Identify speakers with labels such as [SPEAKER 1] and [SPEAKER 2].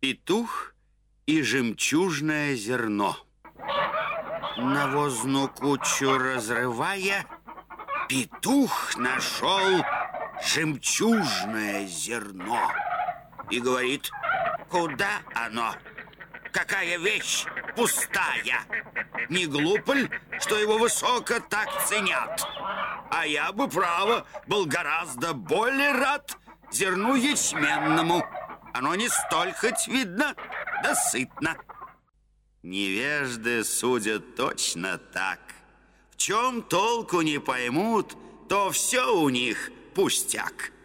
[SPEAKER 1] Петух и жемчужное зерно. Навозную кучу разрывая, петух нашел жемчужное зерно и говорит: куда оно? Какая вещь пустая? Не глупо ли, что его высоко так ценят? А я бы, право, был гораздо более рад зерну ячменному. Оно не столь хоть видно, да сытно. Невежды судят точно так. В чем толку не поймут, то все у них пустяк.